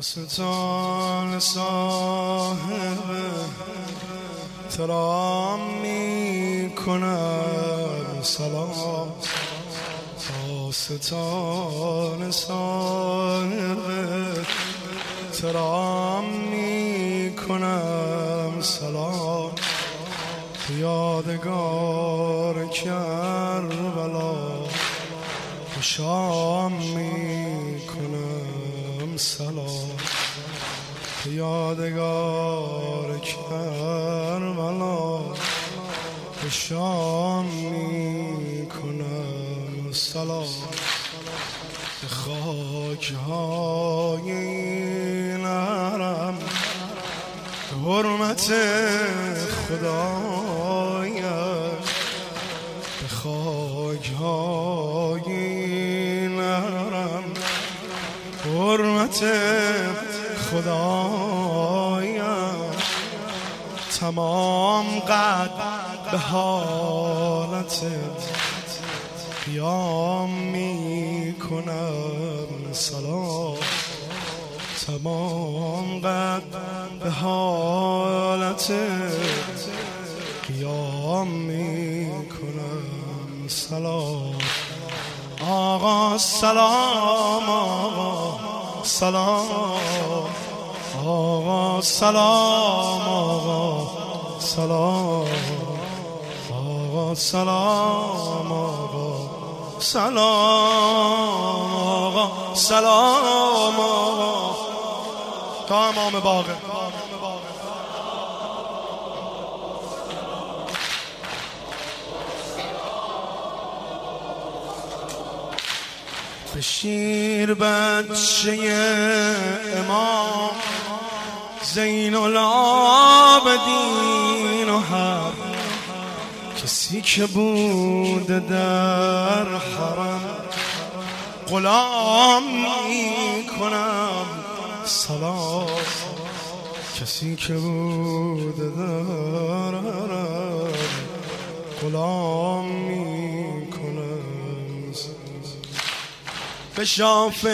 آستان صاحب ترام می کنم سلام. آستان صاحب ترام می کنم سلام. یادگار کربلا شام می کنم سلام. یادگار کربلا شام می کنم سلام. به خاک‌های این حرم حرمت خدایت، به خاک‌های این حرم حرمت خدایت، تمام قد به حالت قیام می کنم سلام. تمام قد به حالت قیام می کنم سلام. آقا سلام، آقا سلام، آقا سلام، آقا سلام، آقا سلام، آقا سلام، آقا سلام، آقا تا امام باقر. به شیر بچه امام زین العابدین و هر کسی که بود در حرم غلام می کنم سلام. کسی که بود در حرم غلام می کنم سلام. به شاف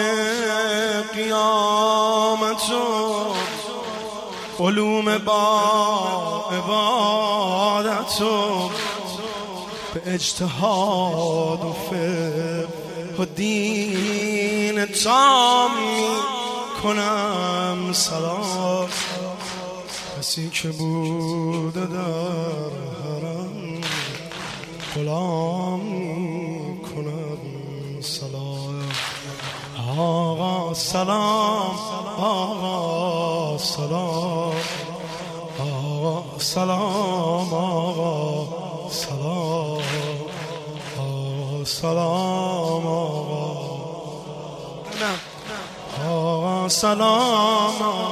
قیامت و علوم با عبادت و به اجتهاد و فقه و دین تام می کنم سلام. کسی که بود در حرم غلام می کنم سلام. آقا سلام، آقا سلام، آقا سلام، آقا سلام، آقا سلام، آقا سلام.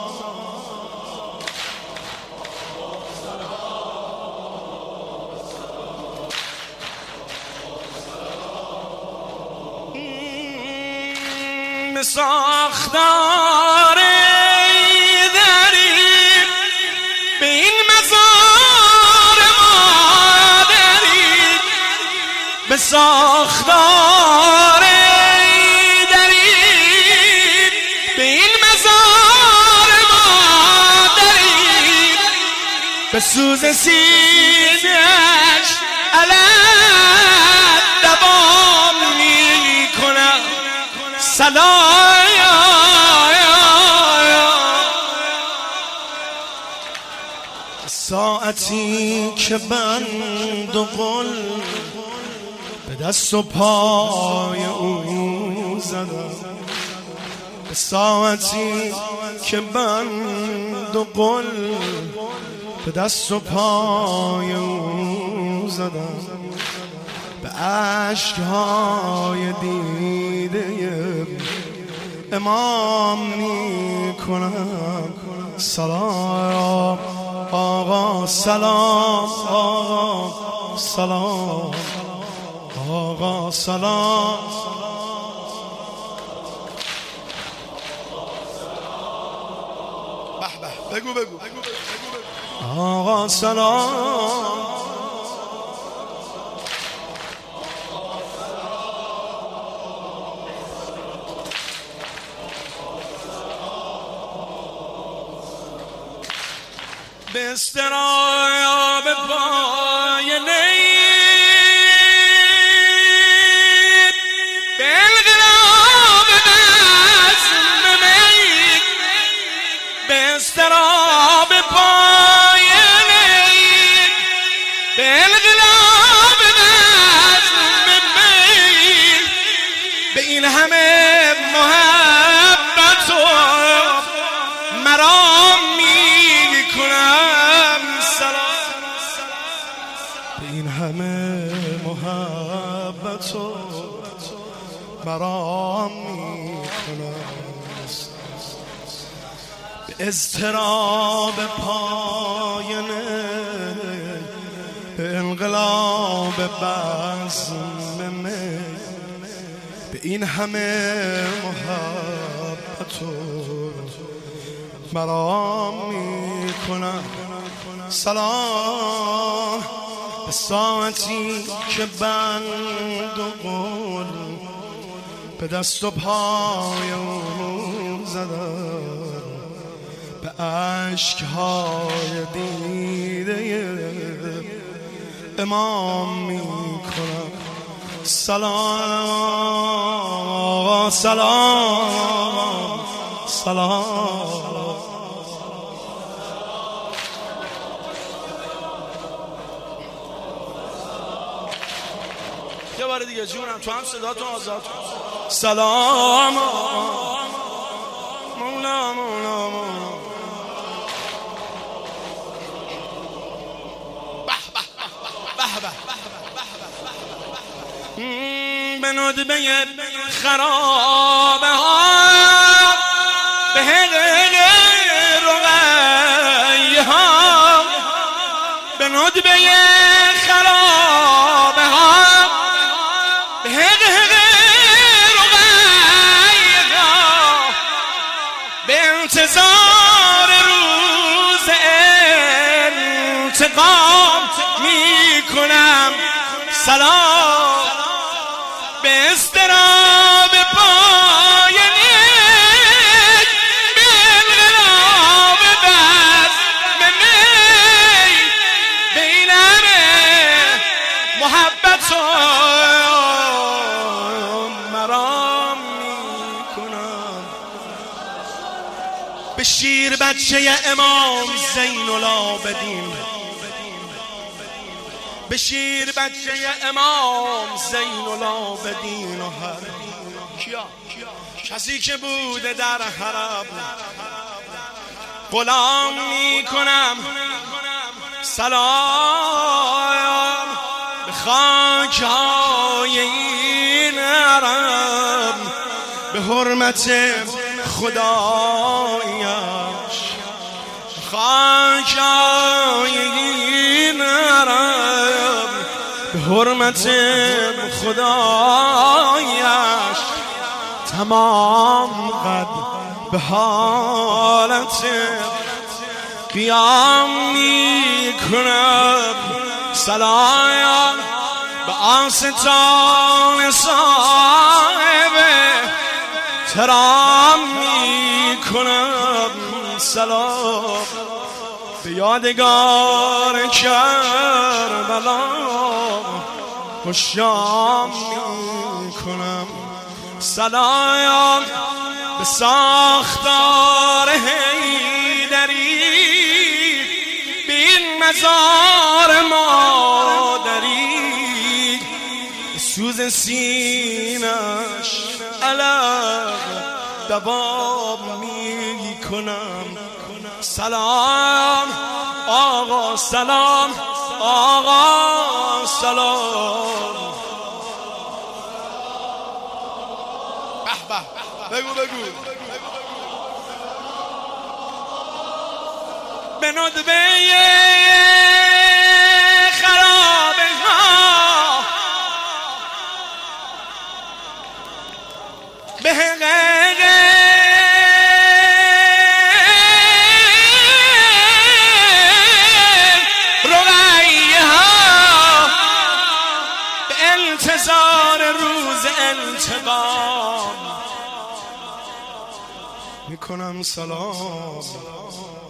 به ساختار دری به این مزار مادری، به ساختار دری به این مزار مادری، به سوز سینه‌اش علم دوام می کنم سلام. ساعتی که بند و قل به دست و پای او زدم، به ساعتی که بند و قل به دست و پای او زدم، به عشقهای دیده امام می کنم سلام. آقا سلام، آقا سلام، آقا سلام. به به بگو بگو آقا سلام. به استراب پای نی به انقلاب بزم می به استراب پای نی به انقلاب بزم می به این همه محبت و مرا میکنم سلام به این همه محبت و مرا میکنم به اضطراب پاینه به انقلاب بزم می به این همه محبت و مرا میکنم سلام به ساعتی که بند و قول به دست و پای اون زدم به عشقهای دیده امام میکنم سلام سلام سلام یه بار دیگه جونم تو هم صداتون آزاد سلام مولا مولا مولا به ندبه خرابه ها به حقیق رقیه ها به ندبه خرابه ها به حقیق رقیه ها به انتظار روز انتقام میکنم سلام به استراب پای نیک به انقلاب بزم می به این همه محبت و مرا میکنم به شیر بچه امام زین العابدین به شیر بچه امام زین العابدین و هر کیا کسی که بوده در حرم غلام میکنم سلام به خاکهای این حرم به حرمت خدایش خاکهای این حرم به حرمت خدایش تمام قد به حالت قیام میکنم سلام به آستان صاحب ترام میکنم سلام به یادگار کربلا خوشام میکنم سلام به ساختار حیدری به این مزار مادری به سوز سینش علق دوام میکنم سلام آقا سلام آقا سلام بگو به ندبه خرابه ها به حقیق رقیه ها به انتظار روز انتقام میکنم سلام